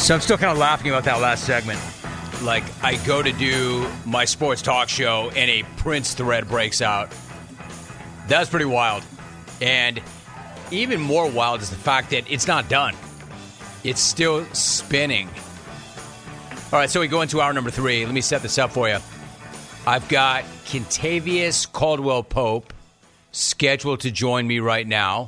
So I'm still kind of laughing about that last segment. Like, I go to do my sports talk show and a Prince thread breaks out. That's pretty wild. And even more wild is the fact that it's not done. It's still spinning. All right, so we go into hour number 3. Let me set this up for you. I've got Kentavious Caldwell-Pope scheduled to join me right now.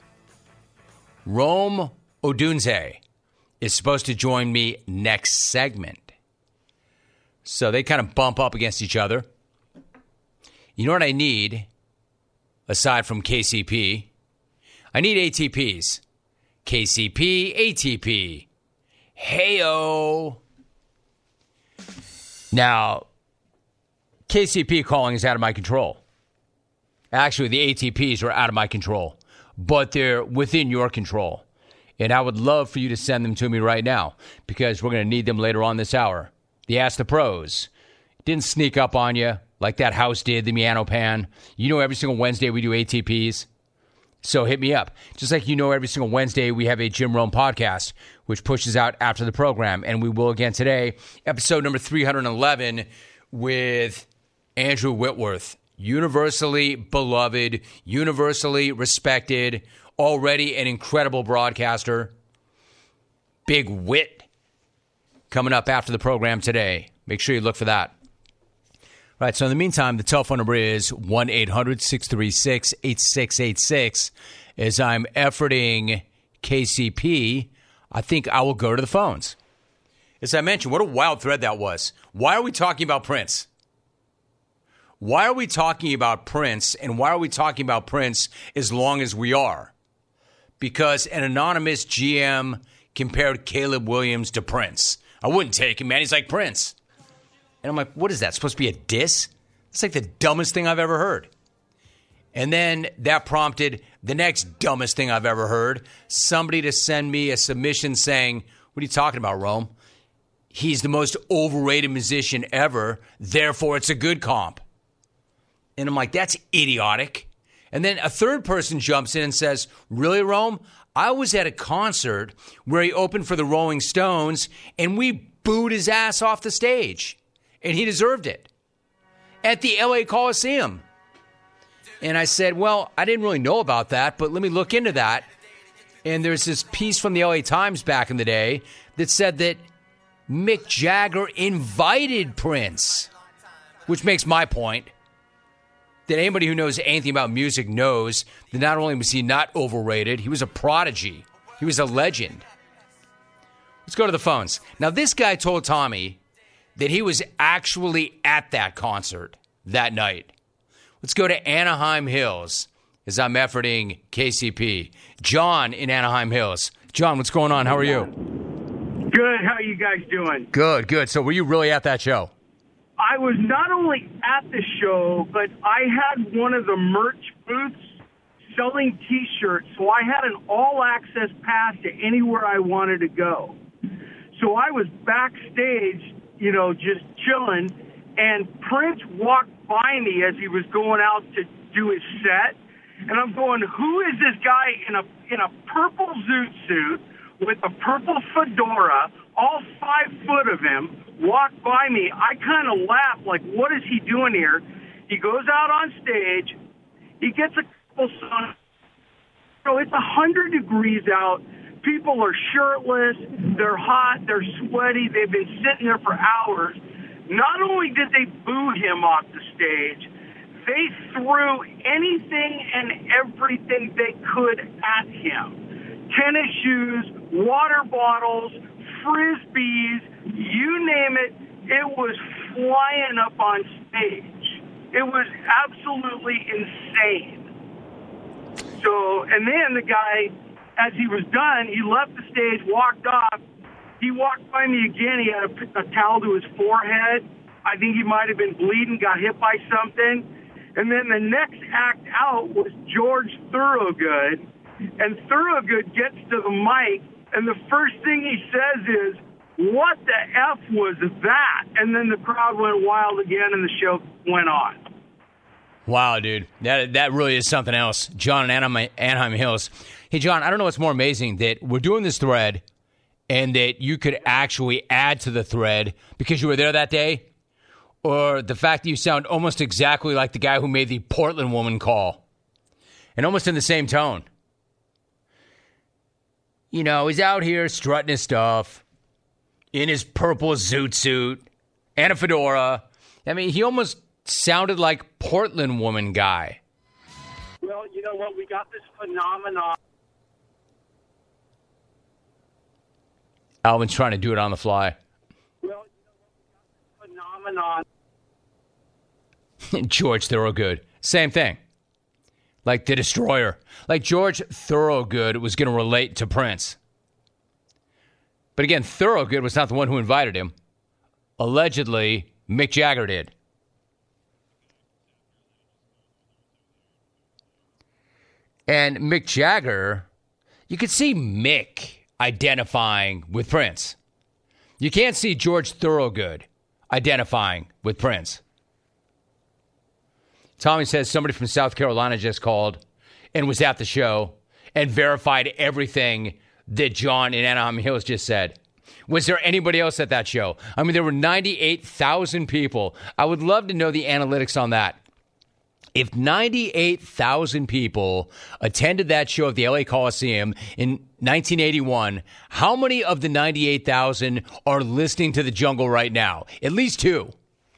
Rome Odunze is supposed to join me next segment. So they kind of bump up against each other. You know what I need, aside from KCP? I need ATPs. KCP, ATP. Heyo. Now, KCP calling is out of my control. Actually, the ATPs are out of my control, but they're within your control. And I would love for you to send them to me right now because we're going to need them later on this hour. The Ask the Pros. Didn't sneak up on you like that house did, the Miano Pan. You know every single Wednesday we do ATPs. So hit me up. Just like you know every single Wednesday we have a Jim Rome podcast, which pushes out after the program. And we will again today, episode number 311 with Andrew Whitworth. Universally beloved, universally respected, already an incredible broadcaster. Big wit coming up after the program today. Make sure you look for that. All right, so in the meantime, the telephone number is 1-800-636-8686. As I'm efforting KCP, I think I will go to the phones. As I mentioned, what a wild thread that was. Why are we talking about Prince? Why are we talking about Prince, and why are we talking about Prince as long as we are? Because an anonymous GM compared Caleb Williams to Prince. I wouldn't take him, man. He's like Prince. And I'm like, what is that? Supposed to be a diss? It's like the dumbest thing I've ever heard. And then that prompted the next dumbest thing I've ever heard. Somebody to send me a submission saying, what are you talking about, Rome? He's the most overrated musician ever, therefore it's a good comp. And I'm like, that's idiotic. And then a third person jumps in and says, really, Rome? I was at a concert where he opened for the Rolling Stones, and we booed his ass off the stage. And he deserved it. At the LA Coliseum. And I said, well, I didn't really know about that, but let me look into that. And there's this piece from the LA Times back in the day that said that Mick Jagger invited Prince, which makes my point. That anybody who knows anything about music knows that not only was he not overrated, he was a prodigy. He was a legend. Let's go to the phones. Now, this guy told Tommy that he was actually at that concert that night. Let's go to Anaheim Hills as I'm efforting KCP. John in Anaheim Hills. John, what's going on? How are you? Good. How are you guys doing? Good, good. So were you really at that show? I was not only at the show, but I had one of the merch booths selling T-shirts, so I had an all-access pass to anywhere I wanted to go. So I was backstage, you know, just chilling, and Prince walked by me as he was going out to do his set, and I'm going, who is this guy in a purple zoot suit with a purple fedora, all 5 foot of him, walked by me? I kind of laughed, like, what is he doing here? He goes out on stage. He gets a couple songs. So it's 100 degrees out. People are shirtless. They're hot. They're sweaty. They've been sitting there for hours. Not only did they boo him off the stage, they threw anything and everything they could at him. Tennis shoes, water bottles, Frisbees, you name it, it was flying up on stage. It was absolutely insane. So, and then the guy, as he was done, he left the stage, walked off. He walked by me again. He had a towel to his forehead. I think he might have been bleeding, got hit by something. And then the next act out was George Thorogood. And Thorogood gets to the mic, and the first thing he says is, what the F was that? And then the crowd went wild again, and the show went on. Wow, dude. That really is something else. John in Anaheim Hills. Hey, John, I don't know what's more amazing, that we're doing this thread, and that you could actually add to the thread because you were there that day? Or the fact that you sound almost exactly like the guy who made the Portland woman call, and almost in the same tone? You know, he's out here strutting his stuff in his purple zoot suit and a fedora. I mean, he almost sounded like Portland woman guy. Well, you know what? We got this phenomenon. Alvin's trying to do it on the fly. Well, you know what? We got this phenomenon. George Thorogood, same thing. Like the Destroyer. Like George Thorogood was going to relate to Prince. But again, Thorogood was not the one who invited him. Allegedly, Mick Jagger did. And Mick Jagger, you could see Mick identifying with Prince. You can't see George Thorogood identifying with Prince. Tommy says somebody from South Carolina just called and was at the show and verified everything that John in Anaheim Hills just said. Was there anybody else at that show? I mean, there were 98,000 people. I would love to know the analytics on that. If 98,000 people attended that show at the LA Coliseum in 1981, how many of the 98,000 are listening to The Jungle right now? At least two.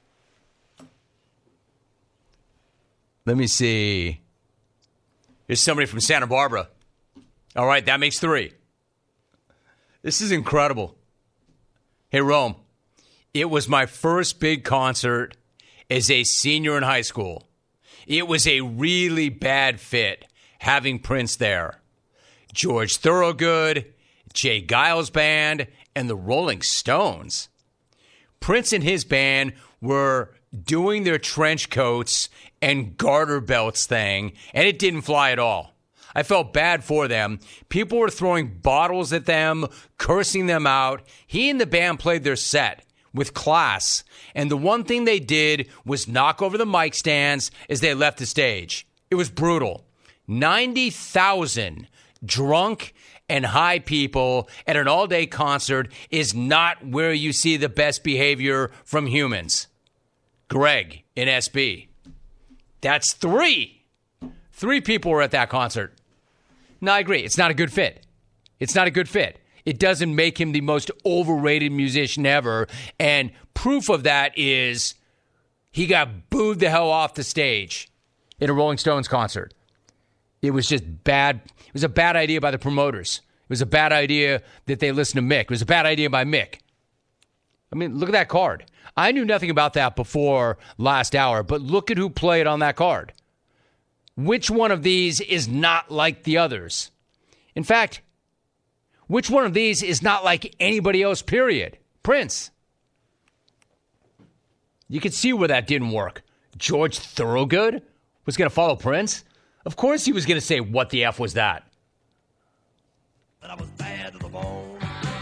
Let me see. There's somebody from Santa Barbara. All right, that makes three. This is incredible. Hey, Rome, it was my first big concert as a senior in high school. It was a really bad fit having Prince there. George Thorogood, Jay Giles Band, and the Rolling Stones. Prince and his band were doing their trench coats and garter belts thing, and it didn't fly at all. I felt bad for them. People were throwing bottles at them, cursing them out. He and the band played their set with class, and the one thing they did was knock over the mic stands as they left the stage. It was brutal. 90,000 drunk and high people at an all-day concert is not where you see the best behavior from humans. Greg in SB. That's three. Three people were at that concert. No, I agree. It's not a good fit. It's not a good fit. It doesn't make him the most overrated musician ever. And proof of that is he got booed the hell off the stage in a Rolling Stones concert. It was just bad. It was a bad idea by the promoters. It was a bad idea that they listened to Mick. It was a bad idea by Mick. I mean, look at that card. I knew nothing about that before last hour, but look at who played on that card. Which one of these is not like the others? In fact, which one of these is not like anybody else, period? Prince. You could see where that didn't work. George Thorogood was going to follow Prince? Of course he was going to say, what the F was that? That I was bad to the bone.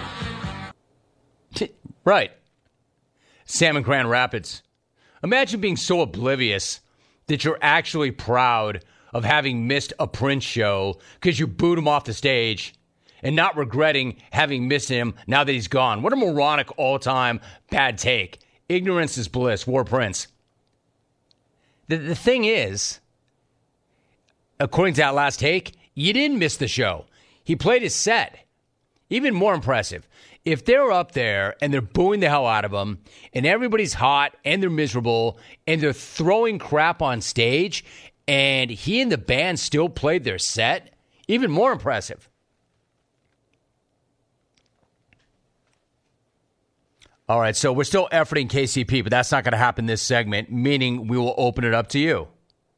Right. Sam in Grand Rapids. Imagine being so oblivious that you're actually proud of having missed a Prince show because you booed him off the stage and not regretting having missed him now that he's gone. What a moronic all-time bad take. Ignorance is bliss. War Prince. The thing is, according to that last take, you didn't miss the show. He played his set. Even more impressive, if they're up there and they're booing the hell out of him and everybody's hot and they're miserable and they're throwing crap on stage and he and the band still played their set, even more impressive. All right, so we're still efforting KCP, but that's not going to happen this segment, meaning we will open it up to you.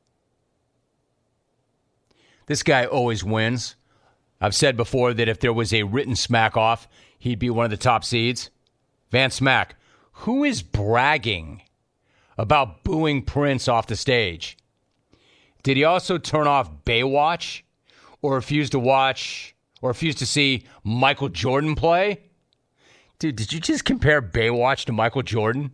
This guy always wins. I've said before that if there was a written smack-off, he'd be one of the top seeds. Van Smack, who is bragging about booing Prince off the stage? Did he also turn off Baywatch or refuse to watch or refuse to see Michael Jordan play? Dude, did you just compare Baywatch to Michael Jordan?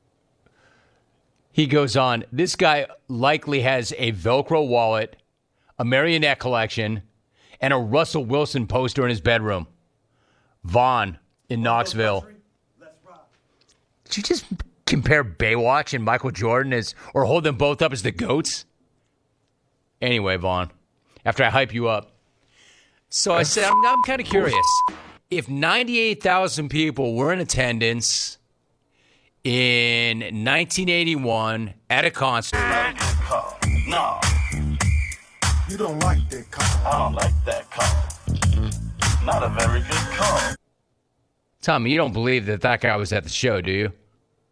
He goes on, this guy likely has a Velcro wallet, a marionette collection, and a Russell Wilson poster in his bedroom. Vaughn in Knoxville. Did you just compare Baywatch and Michael Jordan or hold them both up as the GOATs? Anyway, Vaughn, after I hype you up. So I said, I'm kind of curious. If 98,000 people were in attendance in 1981 at a concert. No. You don't like that car. I don't like that car. Not a very good car. Tommy, you don't believe that guy was at the show, do you?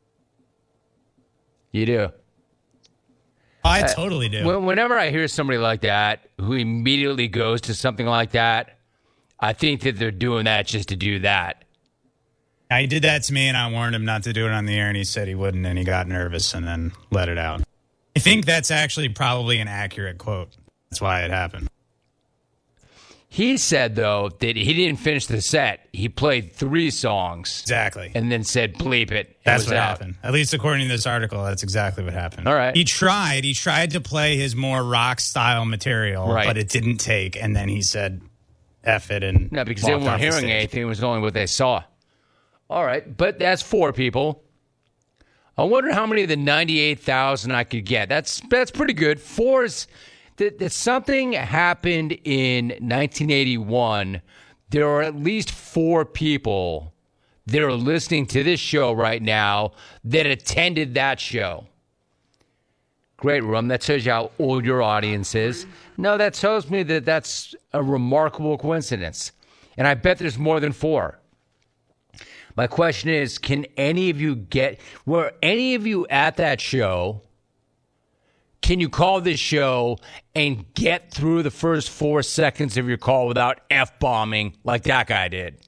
You do. I totally do. Whenever I hear somebody like that who immediately goes to something like that, I think that they're doing that just to do that. He did that to me, and I warned him not to do it on the air, and he said he wouldn't, and he got nervous and then let it out. I think that's actually probably an accurate quote. That's why it happened. He said, though, that he didn't finish the set. He played 3 songs. Exactly. And then said, bleep it. That's what happened. At least according to this article, that's exactly what happened. All right. He tried to play his more rock-style material, but it didn't take. And then he said, F it, and no, because they weren't hearing anything. It was only what they saw. All right. But that's 4 people. I wonder how many of the 98,000 I could get. That's pretty good. 4 is... that something happened in 1981, there are at least 4 people that are listening to this show right now that attended that show. Great, Rum. That shows you how old your audience is. No, that tells me that that's a remarkable coincidence. And I bet there's more than 4. My question is, were any of you at that show? Can you call this show and get through the first 4 seconds of your call without F-bombing like that guy did?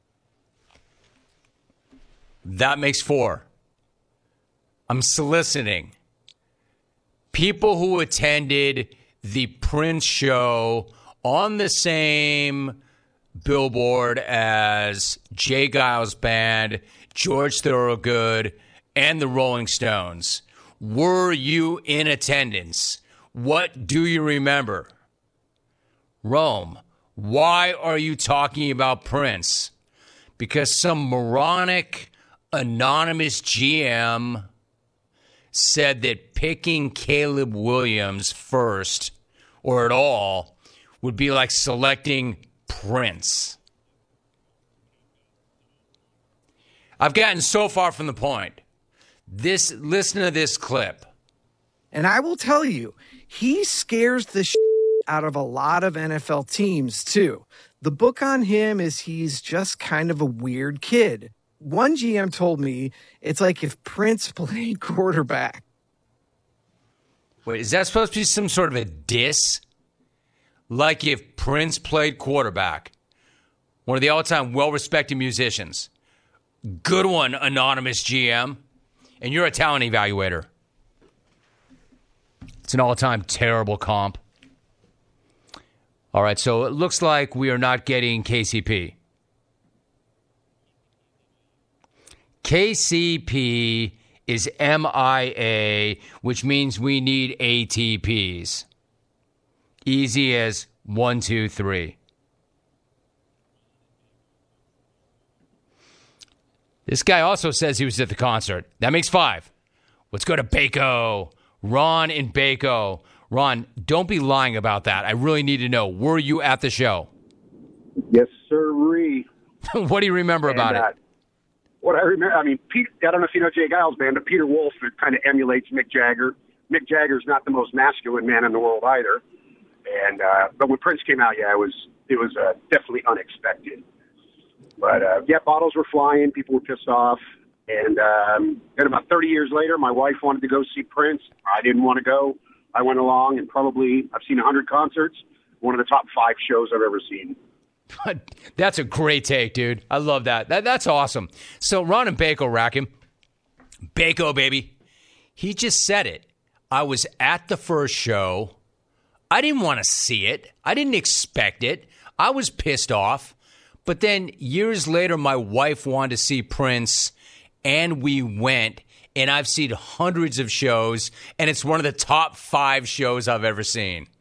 That makes 4. I'm soliciting people who attended the Prince show on the same billboard as Jay Giles Band, George Thorogood, and the Rolling Stones. Were you in attendance? What do you remember? Rome, why are you talking about Prince? Because some moronic, anonymous GM said that picking Caleb Williams first, or at all, would be like selecting Prince. I've gotten so far from the point. Listen to this clip. And I will tell you, he scares the out of a lot of NFL teams, too. The book on him is he's just kind of a weird kid. One GM told me it's like if Prince played quarterback. Wait, is that supposed to be some sort of a diss? Like if Prince played quarterback. One of the all-time well-respected musicians. Good one, anonymous GM. And you're a talent evaluator. It's an all-time terrible comp. All right, so it looks like we are not getting KCP. KCP is MIA, which means we need ATPs. Easy as 1, 2, 3. This guy also says he was at the concert. That makes 5. Let's go to Baco. Ron in Baco. Ron, don't be lying about that. I really need to know. Were you at the show? Yes, sirree. What do you remember about it? What I remember, Pete, I don't know if you know Jay Giles Band, but Peter Wolf kind of emulates Mick Jagger. Mick Jagger's not the most masculine man in the world either. And but when Prince came out, it was definitely unexpected. But, bottles were flying. People were pissed off. And then about 30 years later, my wife wanted to go see Prince. I didn't want to go. I went along, and I've seen 100 concerts. One of the top 5 shows I've ever seen. That's a great take, dude. I love that. That's awesome. So Ron and Baco, Rackham. Baco, baby. He just said it. I was at the first show. I didn't want to see it. I didn't expect it. I was pissed off. But then years later, my wife wanted to see Prince, and we went. And I've seen hundreds of shows, and it's one of the top 5 shows I've ever seen.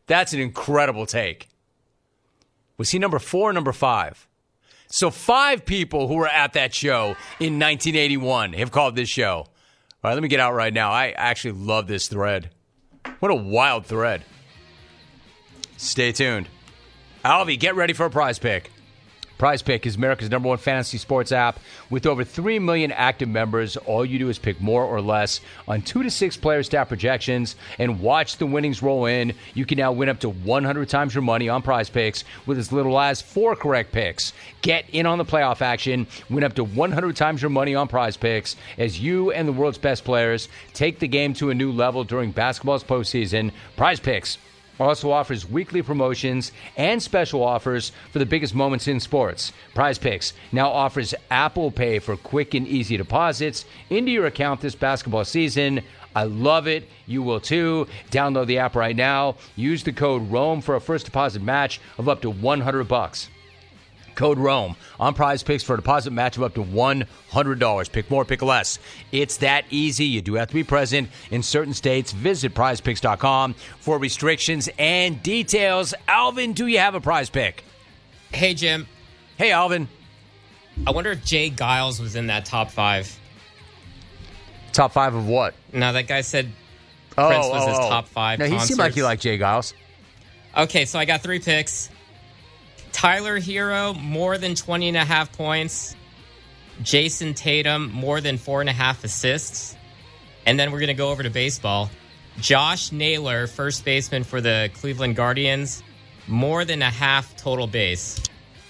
That's an incredible take. Was he number 4 or number 5? So 5 people who were at that show in 1981 have called this show. All right, let me get out right now. I actually love this thread. What a wild thread. Stay tuned. Alvy, get ready for a prize pick. Prize Pick is America's #1 fantasy sports app with over 3 million active members. All you do is pick more or less on 2 to 6 player stat projections and watch the winnings roll in. You can now win up to 100 times your money on Prize Picks with as little as 4 correct picks. Get in on the playoff action. Win up to 100 times your money on Prize Picks as you and the world's best players take the game to a new level during basketball's postseason. Prize Picks also offers weekly promotions and special offers for the biggest moments in sports. Prize Picks now offers Apple Pay for quick and easy deposits into your account this basketball season. I love it. You will too. Download the app right now. Use the code ROME for a first deposit match of up to $100. Code ROME on Prize Picks for a deposit match of up to $100. Pick more, pick less. It's that easy. You do have to be present in certain states. Visit prizepicks.com for restrictions and details. Alvin, do you have a prize pick? Hey, Jim. Hey, Alvin. I wonder if Jay Giles was in that top 5. Top 5 of what? No, that guy said Prince was his top 5 No, he concerts. seemed like he liked Jay Giles. Okay, so I got 3 picks. Tyler Hero, more than 20.5 points. Jason Tatum, more than 4.5 assists. And then we're going to go over to baseball. Josh Naylor, first baseman for the Cleveland Guardians, more than a half total base.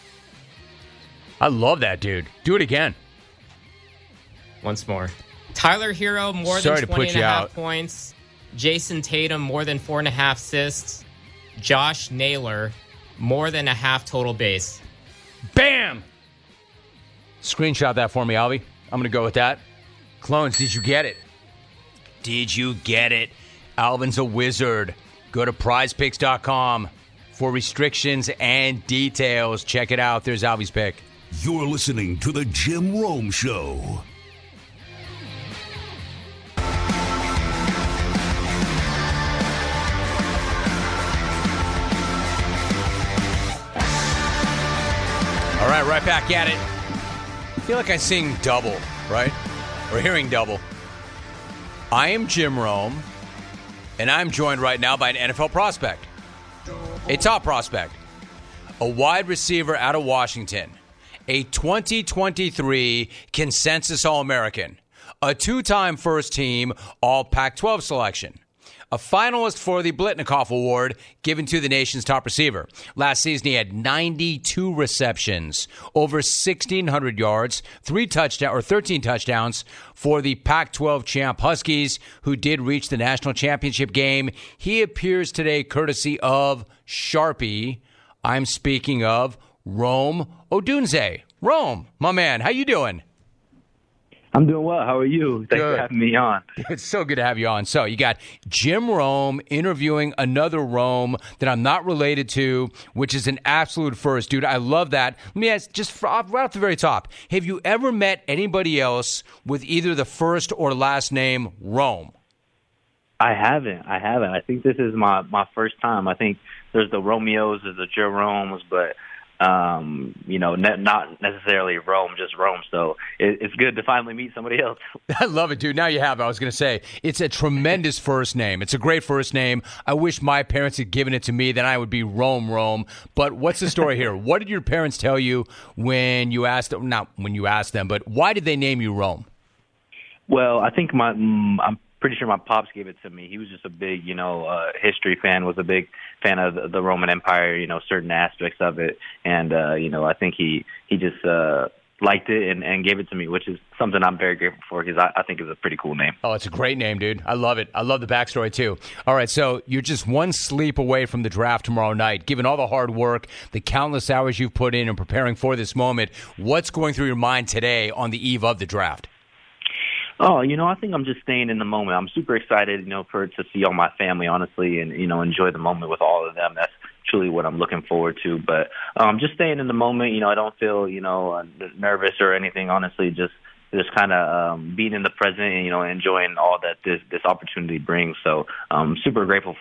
I love that dude. Do it again. Once more. Tyler Hero, more Sorry than to put you 20.5 out. points. Jason Tatum, more than 4.5 assists. Josh Naylor, more than a half total base. Bam! Screenshot that for me, Alvy. I'm going to go with that. Clones, did you get it? Did you get it? Alvin's a wizard. Go to prizepicks.com for restrictions and details. Check it out. There's Alvy's pick. You're listening to The Jim Rome Show. All right, right back at it. I feel like I sing double, right? We're hearing double. I am Jim Rome, and I'm joined right now by an NFL prospect, a top prospect, a wide receiver out of Washington, a 2023 consensus All-American, a 2-time first-team All-Pac-12 selection, a finalist for the Blitnikoff Award given to the nation's top receiver. Last season, he had 92 receptions, over 1,600 yards, 13 touchdowns for the Pac-12 champ Huskies, who did reach the national championship game. He appears today courtesy of Sharpie. I'm speaking of Rome Odunze. Rome, my man, how you doing? I'm doing well. How are you? Thanks for having me on. It's so good to have you on. So you got Jim Rome interviewing another Rome that I'm not related to, which is an absolute first. Dude, I love that. Let me ask, just right off the very top, have you ever met anybody else with either the first or last name Rome? I haven't. I think this is my first time. I think there's the Romeos, there's the Jeromes, but not necessarily Rome, just Rome. So it's good to finally meet somebody else. I love it, dude. Now you have it. I was going to say, it's a tremendous first name. It's a great first name. I wish my parents had given it to me. Then I would be Rome. But what's the story here? What did your parents tell you when you asked them? Not when you asked them, but why did they name you Rome? Well, I think I'm pretty sure my pops gave it to me. He was just a big, history fan, was a big fan of the Roman Empire, certain aspects of it. And, I think he just liked it and gave it to me, which is something I'm very grateful for because I think it's a pretty cool name. Oh, it's a great name, dude. I love it. I love the backstory, too. All right, so you're just one sleep away from the draft tomorrow night. Given all the hard work, the countless hours you've put in preparing for this moment, what's going through your mind today on the eve of the draft? Oh, I think I'm just staying in the moment. I'm super excited, to see all my family, honestly, and, enjoy the moment with all of them. That's truly what I'm looking forward to. But just staying in the moment, I don't feel, nervous or anything, honestly, just kind of being in the present and, enjoying all that this opportunity brings. So I'm super grateful for it.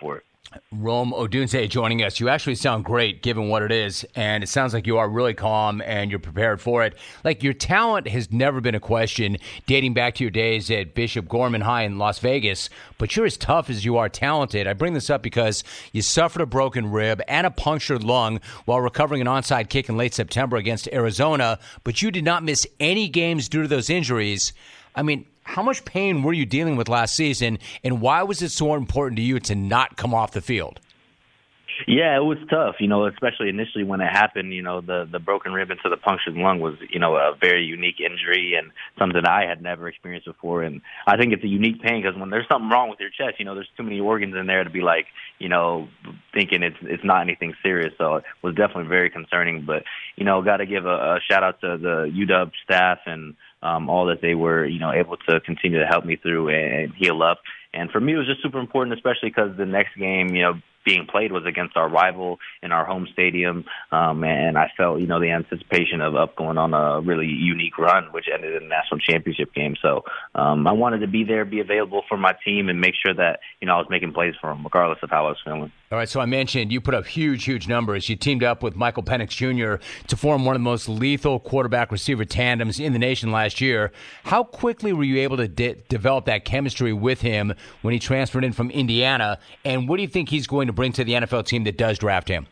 Rome Odunze joining us. You actually sound great given what it is, and it sounds like you are really calm and you're prepared for it. Like, your talent has never been a question dating back to your days at Bishop Gorman High in Las Vegas, but you're as tough as you are talented. I bring this up because you suffered a broken rib and a punctured lung while recovering an onside kick in late September against Arizona, but you did not miss any games due to those injuries. I mean, how much pain were you dealing with last season, and why was it so important to you to not come off the field? Yeah, it was tough, especially initially when it happened. The broken rib into the punctured lung was, a very unique injury and something I had never experienced before. And I think it's a unique pain because when there's something wrong with your chest, there's too many organs in there to be like, thinking it's not anything serious. So it was definitely very concerning. But, got to give a shout out to the UW staff and all that they were, able to continue to help me through and heal up. And for me, it was just super important, especially because the next game, being played was against our rival in our home stadium. And I felt, the anticipation of going on a really unique run, which ended in a national championship game. So I wanted to be there, be available for my team, and make sure that, I was making plays for them, regardless of how I was feeling. All right, so I mentioned you put up huge numbers. You teamed up with Michael Penix Jr. to form one of the most lethal quarterback-receiver tandems in the nation last year. How quickly were you able to develop that chemistry with him when he transferred in from Indiana? And what do you think he's going to bring to the NFL team that does draft him?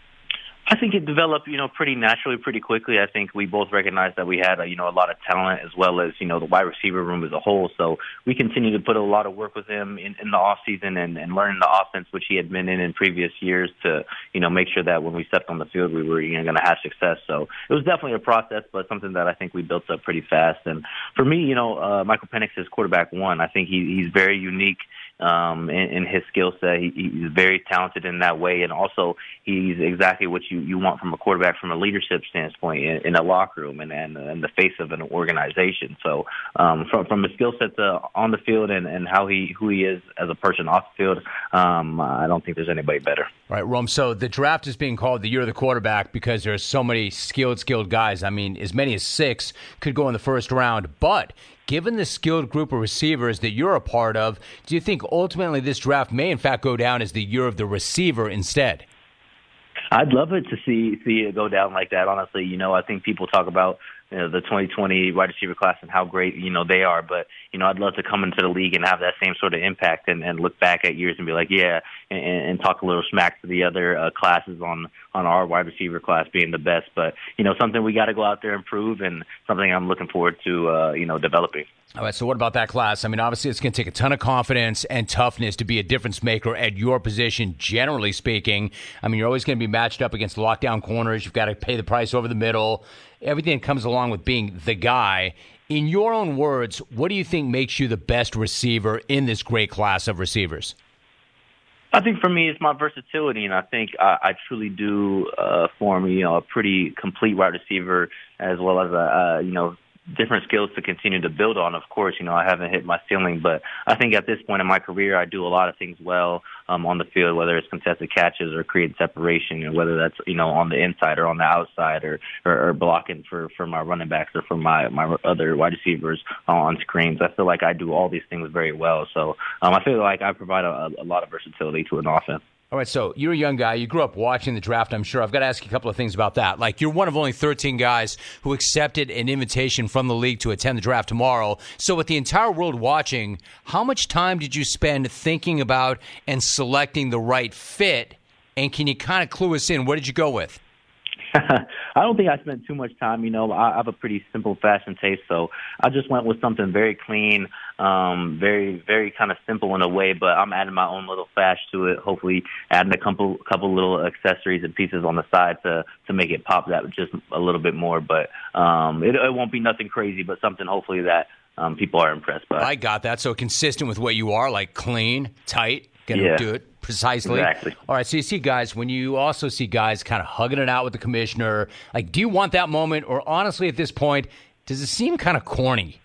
I think it developed, pretty naturally, pretty quickly. I think we both recognized that we had, a lot of talent as well as, the wide receiver room as a whole. So we continued to put a lot of work with him in the off season and learning the offense, which he had been in previous years to, make sure that when we stepped on the field, we were going to have success. So it was definitely a process, but something that I think we built up pretty fast. And for me, Michael Penix is quarterback one. I think he's very unique in his skill set. He's very talented in that way, and also he's exactly what you want from a quarterback from a leadership standpoint in a locker room and the face of an organization. So from a skill set on the field and who he is as a person off the field, I don't think there's anybody better. All right, Rome, so the draft is being called the year of the quarterback because there are so many skilled guys. I mean, as many as 6 could go in the first round, but given the skilled group of receivers that you're a part of, do you think ultimately this draft may in fact go down as the year of the receiver instead? I'd love it to see it go down like that, honestly. I think people talk about the 2020 wide receiver class and how great, they are. But, I'd love to come into the league and have that same sort of impact and look back at years and be like, yeah, and talk a little smack to the other classes on our wide receiver class being the best. But, something we got to go out there and prove and something I'm looking forward to, developing. All right, so what about that class? I mean, obviously it's going to take a ton of confidence and toughness to be a difference maker at your position, generally speaking. I mean, you're always going to be matched up against lockdown corners. You've got to pay the price over the middle. Everything that comes along with being the guy. In your own words, what do you think makes you the best receiver in this great class of receivers? I think for me, it's my versatility, and I think I truly do form, a pretty complete wide receiver as well as different skills to continue to build on. Of course, I haven't hit my ceiling, but I think at this point in my career, I do a lot of things well on the field, whether it's contested catches or creating separation, whether that's, on the inside or on the outside or blocking for my running backs or for my other wide receivers on screens. I feel like I do all these things very well. So I feel like I provide a lot of versatility to an offense. All right, so you're a young guy. You grew up watching the draft, I'm sure. I've got to ask you a couple of things about that. Like, you're one of only 13 guys who accepted an invitation from the league to attend the draft tomorrow. So with the entire world watching, how much time did you spend thinking about and selecting the right fit? And can you kind of clue us in? What did you go with? I don't think I spent too much time. I have a pretty simple fashion taste, so I just went with something very clean, very, very kind of simple in a way, but I'm adding my own little flash to it, hopefully adding a couple little accessories and pieces on the side to make it pop that just a little bit more. But it won't be nothing crazy, but something hopefully that people are impressed by. I got that. So consistent with what you are, like clean, tight, gonna do it precisely. Exactly. All right, so you see guys, when you also see guys kind of hugging it out with the commissioner, like, do you want that moment, or honestly at this point, does it seem kind of corny?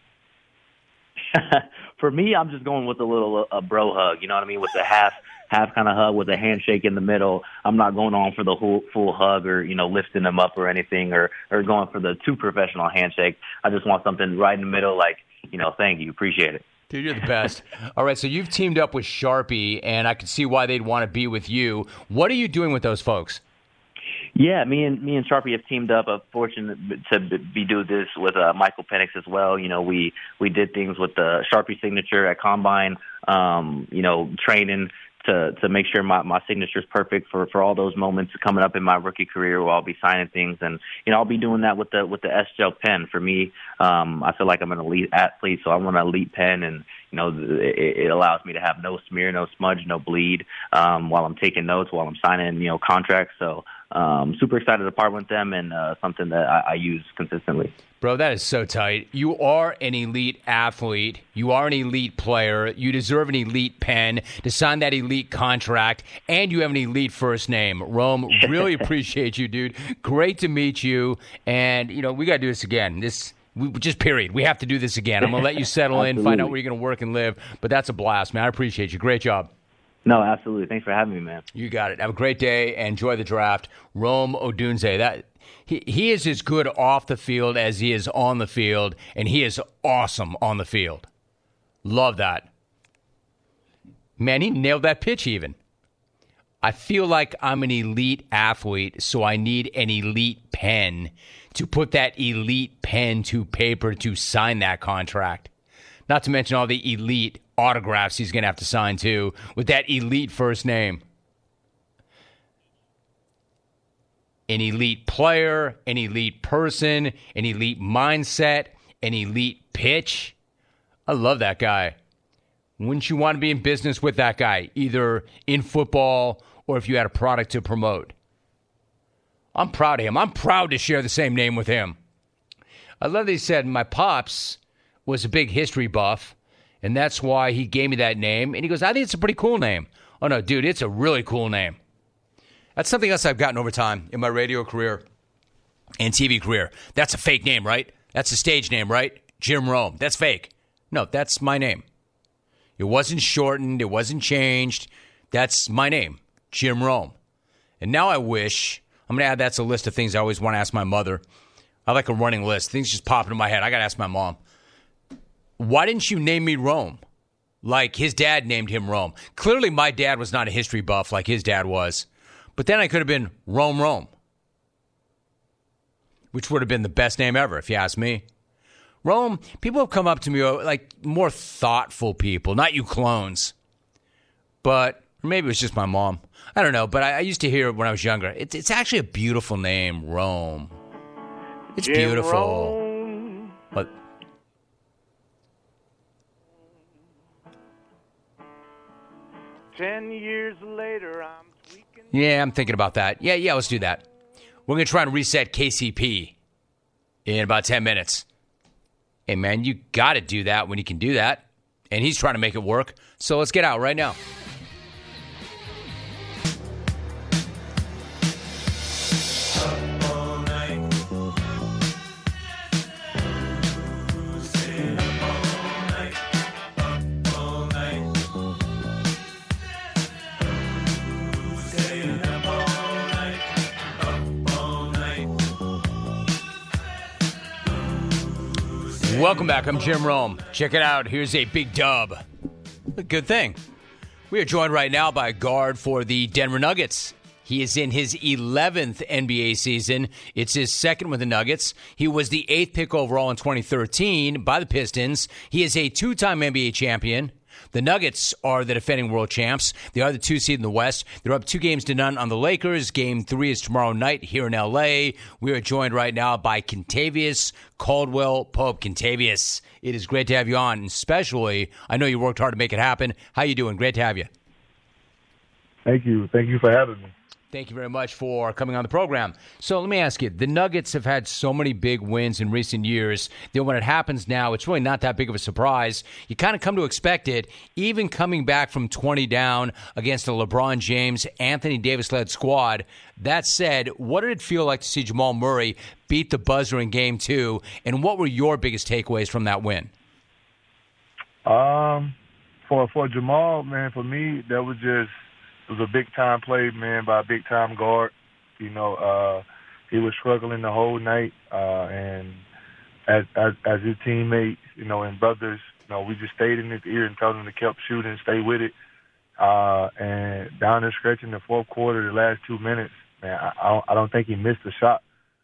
For me, I'm just going with a bro hug, you know what I mean, with the half kind of hug with a handshake in the middle. I'm not going on for the full hug or, lifting them up or anything or going for the too professional handshake. I just want something right in the middle, like, thank you, appreciate it. Dude, you're the best. All right, so you've teamed up with Sharpie, and I can see why they'd want to be with you. What are you doing with those folks? Yeah, me and Sharpie have teamed up. I'm fortunate to be doing this with Michael Penix as well. You know, we did things with the Sharpie signature at Combine. You know, training to make sure my signature is perfect for all those moments coming up in my rookie career where I'll be signing things. And you know, I'll be doing that with the S-Gel pen. For me, I feel like I'm an elite athlete, so I want an elite pen, and you know, it allows me to have no smear, no smudge, no bleed while I'm taking notes, while I'm signing, you know, contracts. So super excited to partner with them, and something that I use consistently. Bro, that is so tight. You are an elite athlete. You are an elite player. You deserve an elite pen to sign that elite contract, and you have an elite first name. Rome, really appreciate you, dude. Great to meet you. And, you know, we got to do this again. Period. We have to do this again. I'm going to let you settle in, find out where you're going to work and live. But that's a blast, man. I appreciate you. Great job. No, absolutely. Thanks for having me, man. You got it. Have a great day. Enjoy the draft. Rome Odunze. He is as good off the field as he is on the field, and he is awesome on the field. Love that. Man, he nailed that pitch even. I feel like I'm an elite athlete, so I need an elite pen to put that elite pen to paper to sign that contract. Not to mention all the elite autographs he's going to have to sign, too, with that elite first name. An elite player, an elite person, an elite mindset, an elite pitch. I love that guy. Wouldn't you want to be in business with that guy, either in football or if you had a product to promote? I'm proud of him. I'm proud to share the same name with him. I love that he said my pops was a big history buff, and that's why he gave me that name. And he goes, I think it's a pretty cool name. Oh, no, dude, it's a really cool name. That's something else I've gotten over time in my radio career and TV career. That's a fake name, right? That's a stage name, right? Jim Rome. That's fake. No, that's my name. It wasn't shortened. It wasn't changed. That's my name, Jim Rome. And now I wish, I'm going to add that to a list of things I always want to ask my mother. I like a running list. Things just pop into my head. I got to ask my mom. Why didn't you name me Rome? Like his dad named him Rome. Clearly my dad was not a history buff like his dad was. But then I could have been Rome, which would have been the best name ever, if you ask me. Rome, people have come up to me like more thoughtful people, not you clones. But maybe it was just my mom. I don't know, but I used to hear it when I was younger. It's actually a beautiful name, Rome. It's Jim beautiful. Rome. But 10 years later, I'm tweaking. yeah, I'm thinking about that. Yeah, let's do that. We're going to try and reset KCP in about 10 minutes. Hey, man, you got to do that when you can do that. And he's trying to make it work. So let's get out right now. Welcome back. I'm Jim Rome. Check it out. Here's a big dub. A good thing. We are joined right now by a guard for the Denver Nuggets. He is in his 11th NBA season. It's his second with the Nuggets. He was the 8th pick overall in 2013 by the Pistons. He is a two-time NBA champion. The Nuggets are the defending world champs. They are the 2 seed in the West. They're up 2-0 on the Lakers. Game 3 is tomorrow night here in L.A. We are joined right now by Kentavious Caldwell-Pope. Kentavious, it is great to have you on, especially I know you worked hard to make it happen. How you doing? Great to have you. Thank you. Thank you for having me. Thank you very much for coming on the program. So let me ask you, the Nuggets have had so many big wins in recent years that when it happens now, it's really not that big of a surprise. You kind of come to expect it, even coming back from 20 down against a LeBron James, Anthony Davis-led squad. That said, what did it feel like to see Jamal Murray beat the buzzer in Game 2, and what were your biggest takeaways from that win? For Jamal, man, for me, that was just, it was a big-time play, man, by a big-time guard. You know, he was struggling the whole night, and as his teammates, you know, and brothers, we just stayed in his ear and told him to keep shooting, stay with it. And down the stretch in the fourth quarter, the last 2 minutes, man, I don't think he missed a shot.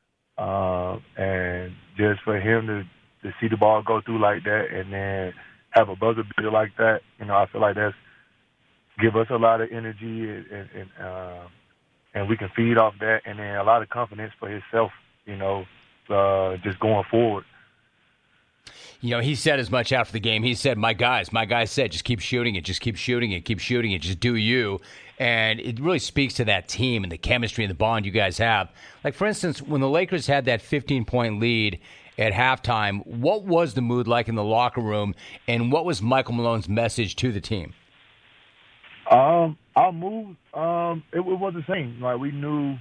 And just for him to see the ball go through like that and then have a buzzer beater like that, I feel like that's give us a lot of energy and we can feed off that, and then a lot of confidence for himself, just going forward. He said as much after the game. He said, my guys said, just keep shooting it, just do you. And it really speaks to that team and the chemistry and the bond you guys have. Like, for instance, when the Lakers had that 15-point lead at halftime, what was the mood like in the locker room, and what was Michael Malone's message to the team? Our move, it was the same. Like, we knew,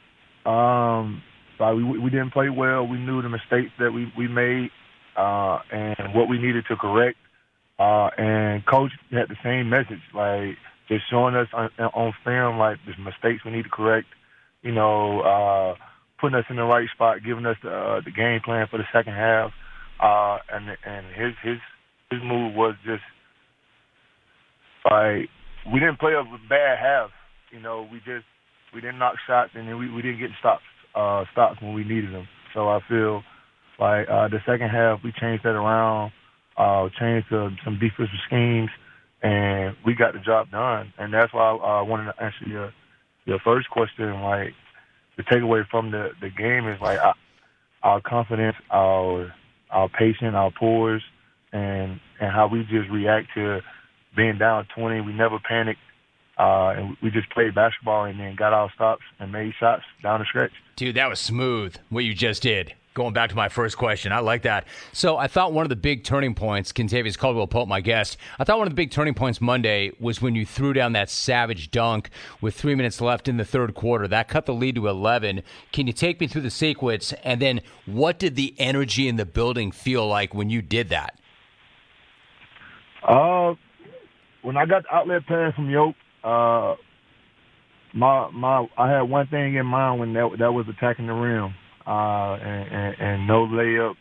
we didn't play well. We knew the mistakes that we made, and what we needed to correct. And Coach had the same message, like just showing us on film, like the mistakes we need to correct. Putting us in the right spot, giving us the game plan for the second half. And his move was just like, we didn't play a bad half. We didn't knock shots, and then we didn't get stops when we needed them. So I feel like the second half we changed that around, changed some defensive schemes, and we got the job done. And that's why I wanted to answer your first question. Like, the takeaway from the game is like our confidence, our patience, our poise, and how we just react to being down 20. We never panicked, and we just played basketball and then got our stops and made shots down the stretch. Dude, that was smooth, what you just did. Going back to my first question, I like that. So I thought one of the big turning points, Kentavious Caldwell-Pope, my guest, I thought one of the big turning points Monday was when you threw down that savage dunk with 3 minutes left in the third quarter. That cut the lead to 11. Can you take me through the sequence, and then what did the energy in the building feel like when you did that? When I got the outlet pass from Yoke, I had one thing in mind when that was attacking the rim, and no layups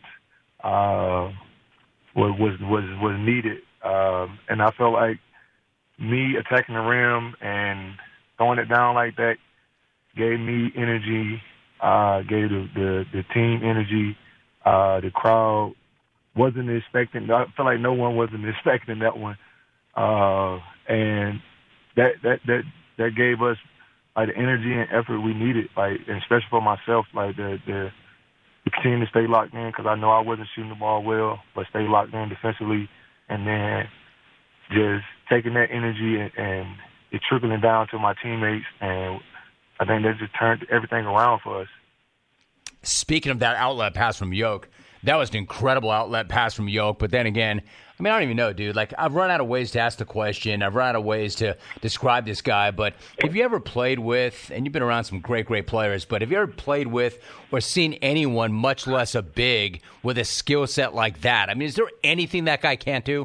was needed, and I felt like me attacking the rim and throwing it down like that gave me energy, gave the team energy. The crowd wasn't expecting. I feel like no one wasn't expecting that one. And that gave us like the energy and effort we needed, like, and especially for myself, like the continue to stay locked in, because I know I wasn't shooting the ball well, but stay locked in defensively, and then just taking that energy and it trickling down to my teammates, and I think that just turned everything around for us. Speaking of that outlet pass from Yoke, that was an incredible outlet pass from Yoke, but then again, I don't even know, dude. Like, I've run out of ways to ask the question. I've run out of ways to describe this guy. But have you ever played with, and you've been around some great, great players, but have you ever played with or seen anyone, much less a big, with a skill set like that? I mean, is there anything that guy can't do?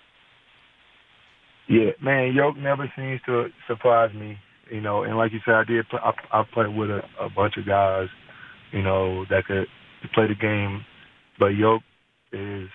Yeah, man, Yoke never seems to surprise me, and like you said, I played with a bunch of guys, that could play the game, but Yoke is,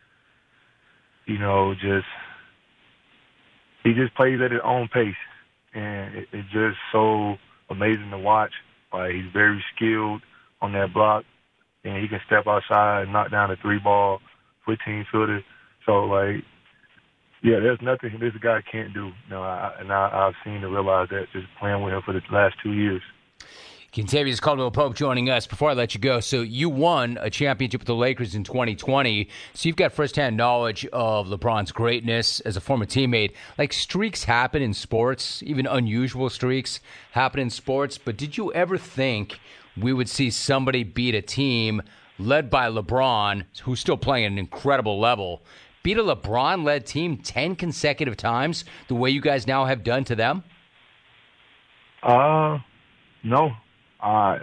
he just plays at his own pace, and it's just so amazing to watch. Like, he's very skilled on that block, and he can step outside and knock down a 3-ball, 15-footer. So, like, yeah, there's nothing this guy can't do. I've seen to realize that just playing with him for the last 2 years. Kentavious Caldwell-Pope joining us. Before I let you go, so you won a championship with the Lakers in 2020, so you've got firsthand knowledge of LeBron's greatness as a former teammate. Like, streaks happen in sports, even unusual streaks happen in sports, but did you ever think we would see somebody beat a team led by LeBron, who's still playing at an incredible level, beat a LeBron-led team 10 consecutive times the way you guys now have done to them? No. I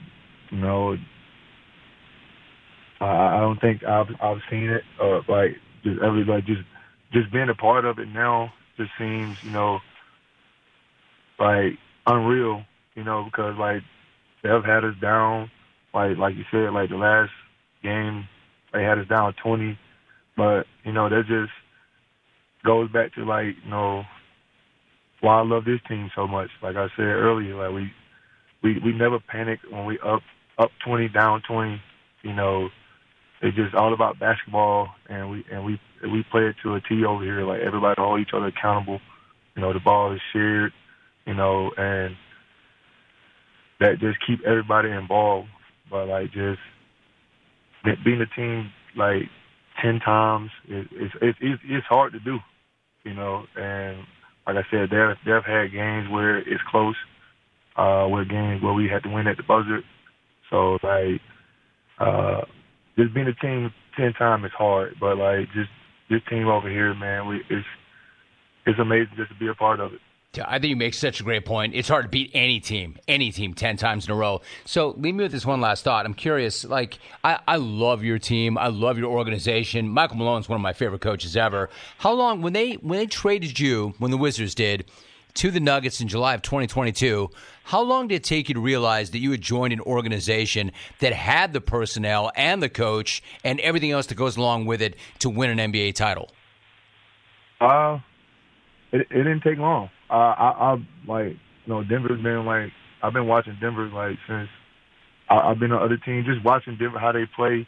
don't think I've seen it. Like, just everybody just being a part of it now just seems, like unreal. Because like they've had us down, like you said, like the last game they had us down 20, But, that just goes back to, why I love this team so much. Like I said earlier, we never panic when we up 20, down 20. It's just all about basketball, and we play it to a T over here. Like, everybody hold each other accountable. The ball is shared, and that just keep everybody involved. But, just being a team, 10 times, it's hard to do, and like I said, they've had games where it's close, where games where we had to win at the buzzer. So, just being a team 10 times is hard, but, just this team over here, man, it's amazing just to be a part of it. I think you make such a great point. It's hard to beat any team 10 times in a row. So leave me with this one last thought. I'm curious, I love your team. I love your organization. Michael Malone's one of my favorite coaches ever. How long, when they traded you, when the Wizards did, to the Nuggets in July of 2022, how long did it take you to realize that you had joined an organization that had the personnel and the coach and everything else that goes along with it to win an NBA title? It didn't take long. Denver's been I've been watching Denver since I've been on other teams, just watching Denver how they play.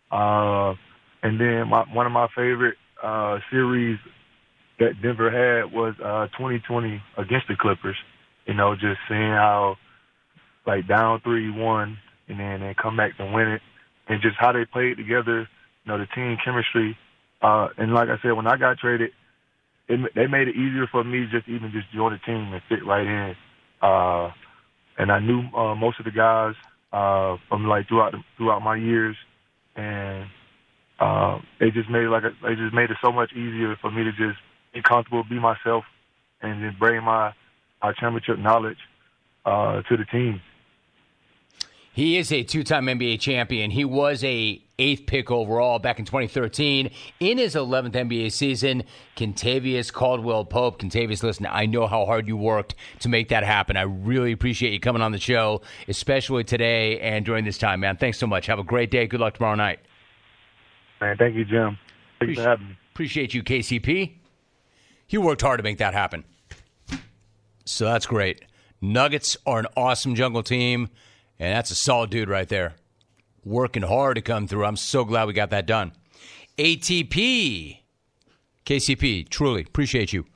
And then one of my favorite series that Denver had was 2020 against the Clippers. Just seeing how down 3-1 and then come back to win it, and just how they played together. The team chemistry. And like I said, when I got traded, they made it easier for me just join the team and fit right in. And I knew most of the guys from throughout my years, and they just made it so much easier for me to just be comfortable, be myself, and just bring my championship knowledge to the team. He is a two-time NBA champion. He was a 8th pick overall back in 2013. In his 11th NBA season, Kentavious Caldwell-Pope. Kentavious, listen, I know how hard you worked to make that happen. I really appreciate you coming on the show, especially today and during this time, man. Thanks so much. Have a great day. Good luck tomorrow night. Man, thank you, Jim. Thanks for having me. Appreciate you, KCP. You worked hard to make that happen. So that's great. Nuggets are an awesome jungle team, and that's a solid dude right there. Working hard to come through. I'm so glad we got that done. ATP. KCP, truly appreciate you.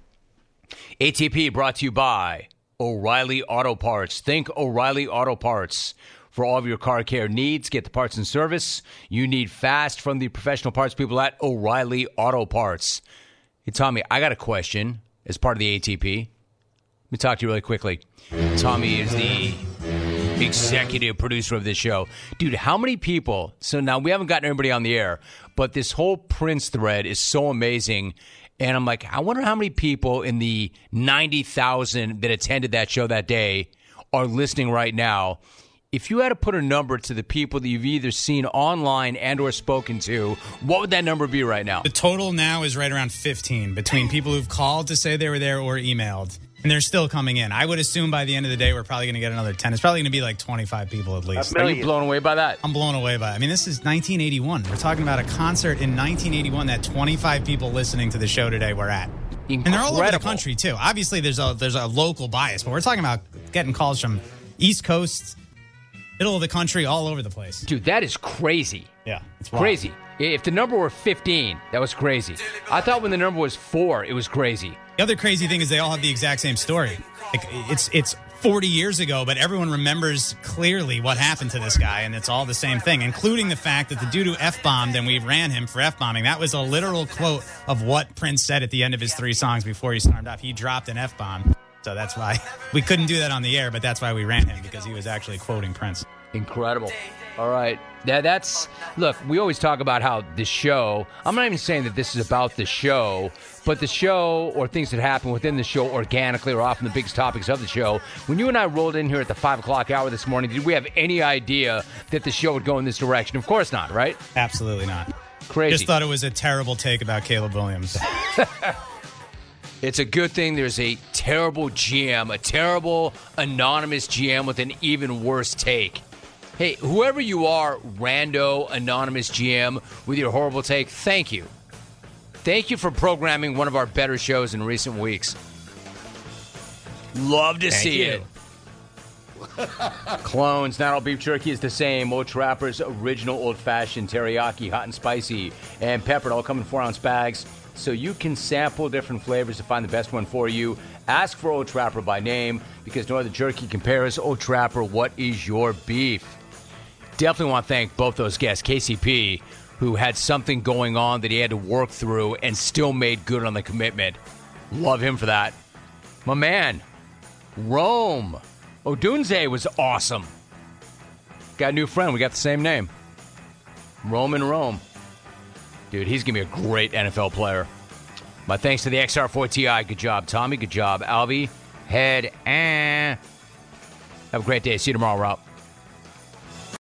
ATP brought to you by O'Reilly Auto Parts. Think O'Reilly Auto Parts. For all of your car care needs, get the parts and service you need fast from the professional parts people at O'Reilly Auto Parts. Hey, Tommy, I got a question as part of the ATP. Let me talk to you really quickly. Tommy is the executive producer of this show. Dude, how many people, so now we haven't gotten everybody on the air, but this whole Prince thread is so amazing. And I'm like, I wonder how many people in the 90,000 that attended that show that day are listening right now. If you had to put a number to the people that you've either seen online and or spoken to, what would that number be right now? The total now is right around 15 between people who've called to say they were there or emailed. And they're still coming in. I would assume by the end of the day, we're probably going to get another 10. It's probably going to be 25 people at least. Are you blown away by that? I'm blown away by it. I mean, this is 1981. We're talking about a concert in 1981 that 25 people listening to the show today were at. Incredible. And they're all over the country, too. Obviously, there's a local bias, but we're talking about getting calls from East Coast, middle of the country, all over the place. Dude, that is crazy. Yeah, it's crazy. If the number were 15, that was crazy. I thought when the number was 4, it was crazy. The other crazy thing is they all have the exact same story. It's 40 years ago, but everyone remembers clearly what happened to this guy, and it's all the same thing, including the fact that the dude who F-bombed, and we ran him for F-bombing, that was a literal quote of what Prince said at the end of his 3 songs before he stormed off. He dropped an F-bomb, so that's why we couldn't do that on the air, but that's why we ran him, because he was actually quoting Prince. Incredible. All right. Look, we always talk about how the show, I'm not even saying that this is about the show, but the show or things that happen within the show organically are often the biggest topics of the show. When you and I rolled in here at the 5 o'clock hour this morning, did we have any idea that the show would go in this direction? Of course not, right? Absolutely not. Crazy. Just thought it was a terrible take about Caleb Williams. It's a good thing there's a terrible GM, a terrible anonymous GM with an even worse take. Hey, whoever you are, rando, anonymous GM, with your horrible take, thank you. Thank you for programming one of our better shows in recent weeks. Love to see it. Clones, not all beef jerky is the same. Old Trapper's original old-fashioned teriyaki, hot and spicy, and peppered, all come in 4-ounce bags, so you can sample different flavors to find the best one for you. Ask for Old Trapper by name, because no other jerky compares. Old Trapper, what is your beef? Definitely want to thank both those guests, KCP, who had something going on that he had to work through and still made good on the commitment. Love him for that. My man, Rome. Odunze was awesome. Got a new friend. We got the same name. Roman Rome. Dude, he's going to be a great NFL player. My thanks to the XR4 Ti. Good job, Tommy. Good job, Alvy. Head. Have a great day. See you tomorrow, Rob.